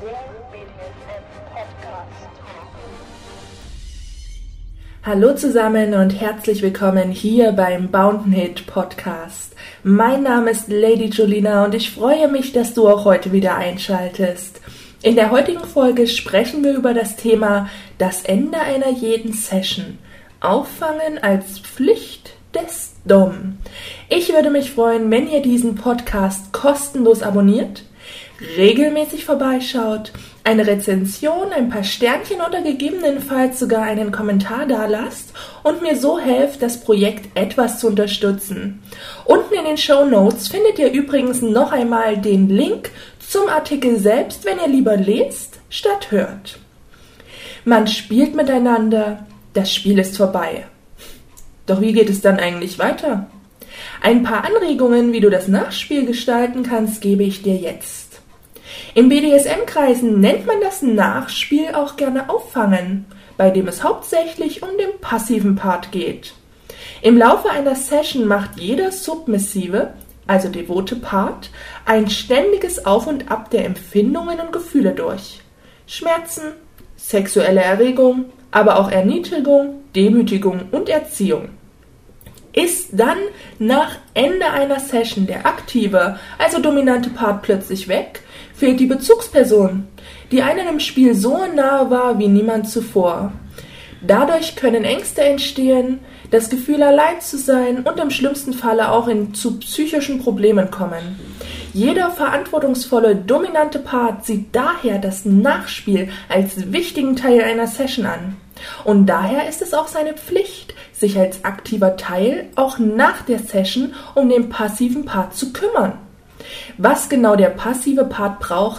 Hallo zusammen und herzlich willkommen hier beim Bountenhit Podcast. Mein Name ist Lady Julina und ich freue mich, dass du auch heute wieder einschaltest. In der heutigen Folge sprechen wir über das Thema das Ende einer jeden Session. Auffangen als Pflicht des Dom. Ich würde mich freuen, wenn ihr diesen Podcast kostenlos abonniert, regelmäßig vorbeischaut, eine Rezension, ein paar Sternchen oder gegebenenfalls sogar einen Kommentar dalasst und mir so helft, das Projekt etwas zu unterstützen. Unten in den Shownotes findet ihr übrigens noch einmal den Link zum Artikel selbst, wenn ihr lieber lest statt hört. Man spielt miteinander, das Spiel ist vorbei. Doch wie geht es dann eigentlich weiter? Ein paar Anregungen, wie du das Nachspiel gestalten kannst, gebe ich dir jetzt. In BDSM-Kreisen nennt man das Nachspiel auch gerne Auffangen, bei dem es hauptsächlich um den passiven Part geht. Im Laufe einer Session macht jeder submissive, also devote Part, ein ständiges Auf und Ab der Empfindungen und Gefühle durch. Schmerzen, sexuelle Erregung, aber auch Erniedrigung, Demütigung und Erziehung. Ist dann nach Ende einer Session der aktive, also dominante Part plötzlich weg, fehlt die Bezugsperson, die einem im Spiel so nahe war wie niemand zuvor. Dadurch können Ängste entstehen, das Gefühl allein zu sein und im schlimmsten Falle auch zu psychischen Problemen kommen. Jeder verantwortungsvolle, dominante Part sieht daher das Nachspiel als wichtigen Teil einer Session an. Und daher ist es auch seine Pflicht, sich als aktiver Teil auch nach der Session um den passiven Part zu kümmern. Was genau der passive Part braucht,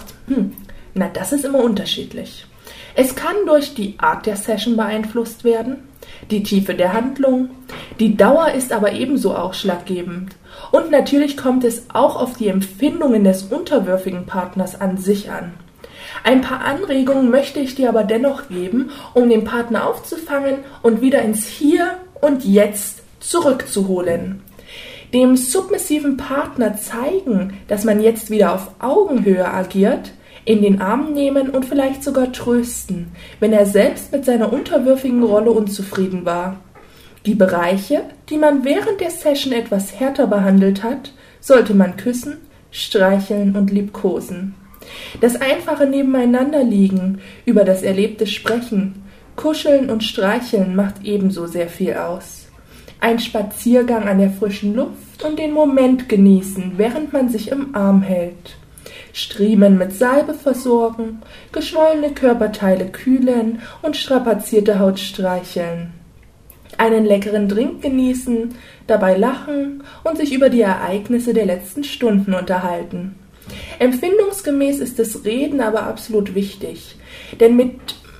das ist immer unterschiedlich. Es kann durch die Art der Session beeinflusst werden, die Tiefe der Handlung, die Dauer ist aber ebenso ausschlaggebend. Und natürlich kommt es auch auf die Empfindungen des unterwürfigen Partners an sich an. Ein paar Anregungen möchte ich dir aber dennoch geben, um den Partner aufzufangen und wieder ins Hier und Jetzt zurückzuholen. Dem submissiven Partner zeigen, dass man jetzt wieder auf Augenhöhe agiert, in den Arm nehmen und vielleicht sogar trösten, wenn er selbst mit seiner unterwürfigen Rolle unzufrieden war. Die Bereiche, die man während der Session etwas härter behandelt hat, sollte man küssen, streicheln und liebkosen. Das einfache Nebeneinanderliegen, über das Erlebte sprechen, kuscheln und streicheln macht ebenso sehr viel aus. Ein Spaziergang an der frischen Luft und den Moment genießen, während man sich im Arm hält. Striemen mit Salbe versorgen, geschwollene Körperteile kühlen und strapazierte Haut streicheln. Einen leckeren Drink genießen, dabei lachen und sich über die Ereignisse der letzten Stunden unterhalten. Empfindungsgemäß ist das Reden aber absolut wichtig, denn mit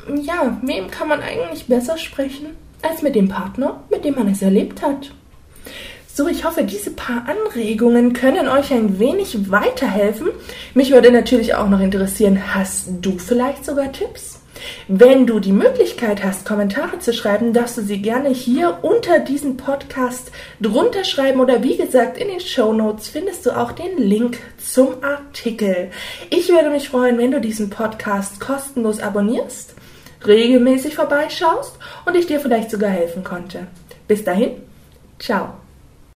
wem kann man eigentlich besser sprechen als mit dem Partner, mit dem man es erlebt hat. So, ich hoffe, diese paar Anregungen können euch ein wenig weiterhelfen. Mich würde natürlich auch noch interessieren, hast du vielleicht sogar Tipps? Wenn du die Möglichkeit hast, Kommentare zu schreiben, darfst du sie gerne hier unter diesem Podcast drunter schreiben oder wie gesagt, in den Shownotes findest du auch den Link zum Artikel. Ich würde mich freuen, wenn du diesen Podcast kostenlos abonnierst, regelmäßig vorbeischaust und ich dir vielleicht sogar helfen konnte. Bis dahin, ciao.